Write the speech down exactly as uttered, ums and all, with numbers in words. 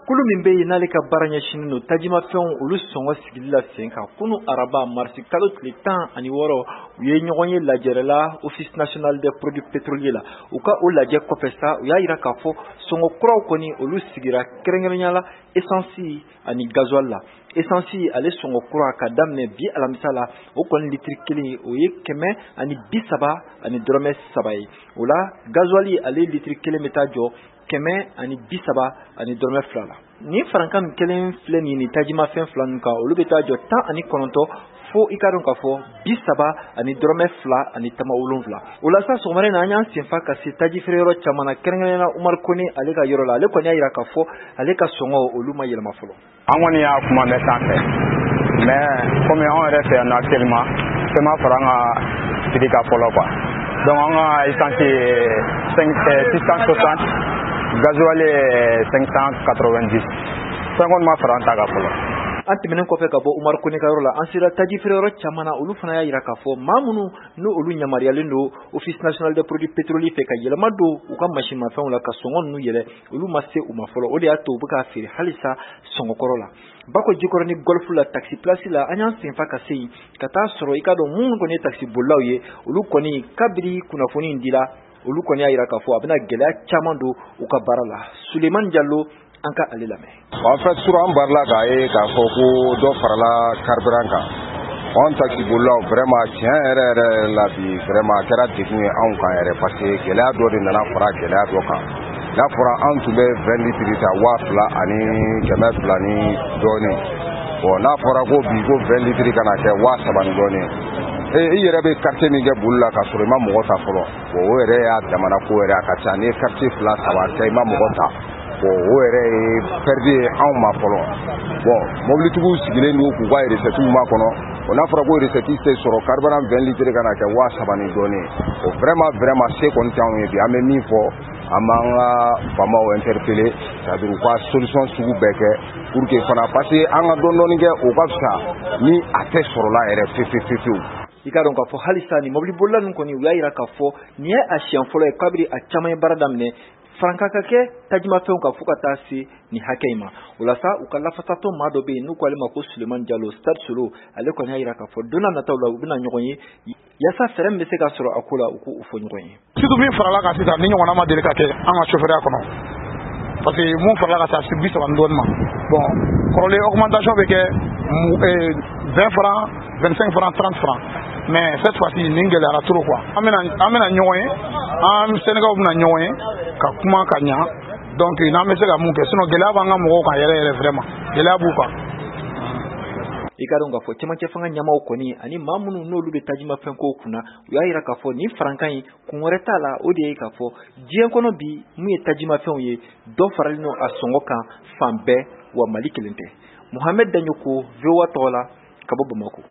Kulu min be yen n'ale ka baara ɲɛsinnen don tajimafɛnw olu sɔngɔ sigili la sen kan kunu araba marisi kalo tile tan ani wɔɔrɔ u ye ɲɔgɔn ye lajɛrɛla office national des produits pétroliers la u ka o lajɛ kɔfɛ sa u y'a yira k'a fɔ sɔngɔ kuraw kɔni olu sigira kɛrɛnkɛrɛnya la essence ani gasoil la essence ale sɔngɔ kura ka daminɛ bi alamisa la o kɔni litiri kelen o ye kɛmɛ ani bi saba ani dɔrɔmɛ saba ye o la gasoil ale litiri kelen bɛ taa jɔ kɛmɛ ani bi saba ani dɔrɔmɛ fila la ni farankan min kelen filɛ nin ni tajimafɛn fila ninnu kan olu bɛ taa jɔ tan ani kɔnɔntɔn fo i ka dɔn k'a fɔ bi saba ani dɔrɔmɛ fila ani tama wolonfila o la sa sɔgɔmada in na an y'an senfa ka se taji feere yɔrɔ caman na kɛrɛnkɛrɛnnenya Umaru Kone ale ka yɔrɔ la ale kɔni y'a yira k'a fɔ ale ka sɔngɔ olu ma yɛlɛma fɔlɔ. An kɔni y'a kuma mɛn sanfɛ mais comme anw yɛrɛ fɛ yan nɔ actuellement fɛn ma fara an ka prix kan fɔlɔ quoi donc an ka essence six cent soixante gasoil cinq cent quatre-vingt-dix fɛn kɔni ma fara an ta kan fɔlɔ. An tɛmɛnen kɔfɛ ka bɔ Umaru Kone ka yɔrɔ la an sera taji feere yɔrɔ caman na olu fana y'a yira k'a fɔ maa minnu n'o olu yamaruyalen don office national des produits pétroliers fɛ ka yɛlɛma don u ka machine-mafɛnw la ka sɔngɔ ninnu yɛlɛ olu ma se u ma fɔlɔ o de y'a to u bɛ k'a feere halisa sɔngɔkɔrɔ la. Bako Jikɔrɔ ni golf la taxi place la an y'an senfa ka se yen ka taa sɔrɔ i ka dɔn minnu kɔni ye taxi bolilaw ye olu kɔni kabiri kunnafoni in dira olu kɔni y'a yira k'a fɔ a bɛna gɛlɛya caman don u ka baara la. Sulemani Jalo an ka ale lamɛn. En fait sur an barila k'a ye k'a fɔ ko dɔ farala carburant kan an taxi bolilaw vraiment tiɲɛ yɛrɛ yɛrɛ la bi vraiment a kɛra degun ye anw kan yɛrɛ parce que gɛlɛya dɔ de nana fara gɛlɛya dɔ kan n'a fɔra an tun bɛ vingt litres ta waa fila ani kɛmɛ fila ni dɔɔnin bon n'a fɔra ko bi ko vingt litres kana kɛ waa saba ni dɔɔnin i yɛrɛ bɛ quartier min kɛ boli la k'a sɔrɔ i ma mɔgɔ ta fɔlɔ bon o yɛrɛ y'a damana ko yɛrɛ a ka ca ni quartier fila saba kɛ i ma mɔgɔ ta bon o yɛrɛ ye perte ye anw ma fɔlɔ bon mobilitigiw sigilen don k'u ka recette ma kɔnɔ o n'a fɔra ko recette tɛ sɔrɔ carburant vingt litres kana kɛ waa saba ni dɔɔnin o vraiment vraiment se kɔni tɛ anw ye bi an bɛ min fɔ an b'an ka faamaw interpeller c'est-à-dire u ka solution sugu bɛɛ kɛ pour que fana parce que an ka dɔɔnin dɔɔnin kɛ o ka fisa ni a tɛ sɔrɔla yɛrɛ fewu fewu. I ka dɔn k'a fɔ halisa ni mobili bolila ninnu kɔni u y'a yira k'a fɔ nin ye a siɲɛ fɔlɔ ye kabiri a caman ye baara daminɛ faranka ka kɛ tajimafɛnw kan fo ka taa se nin hakɛ in ma o la sa u ka lafasatɔ maa dɔ bɛ yen n'u ko ale ma ko Sulemani Jalo Stade Solo ale kɔni y'a yira k'a fɔ don n'a nataw la u bɛna ɲɔgɔn ye yaasa fɛɛrɛ min bɛ se ka sɔrɔ a ko la u k'u fɔ ɲɔgɔn ye. Surtout min farala kan sisan ni ɲɔgɔnna ma deli ka kɛ an ka chauffeur kɔnɔ parce que mun farala ka taa bi saba ni dɔɔnin ma bon kɔrɔlen augmentation bɛ kɛ vingt francs vingt-cinq francs trente francs mais cette fois-ci nin gɛlɛyara trop quoi an bɛna an bɛna ɲɔgɔn ye an Sénégal bɛna ɲɔgɔn ye ka kuma ka ɲa donc n'an bɛ se ka mun kɛ sinon gɛlɛya b'an ka mɔgɔw kan yɛrɛ yɛrɛ vraiment gɛlɛya b'u kan. I ka dɔn k'a fɔ cɛmancɛ fanga ɲɛmaaw kɔni ani maa minnu n'olu bɛ tajimafɛn kow kunna u y'a yira k'a fɔ nin farankan in kun wɛrɛ t'a la o de ye k'a fɔ diɲɛ kɔnɔ bi mun ye tajimafɛnw ye dɔ faralen don a sɔngɔ kan fan bɛɛ wa Mali kelen tɛ. Mohamed Danyoko V O A tɔgɔ la ka bɔ Bamako.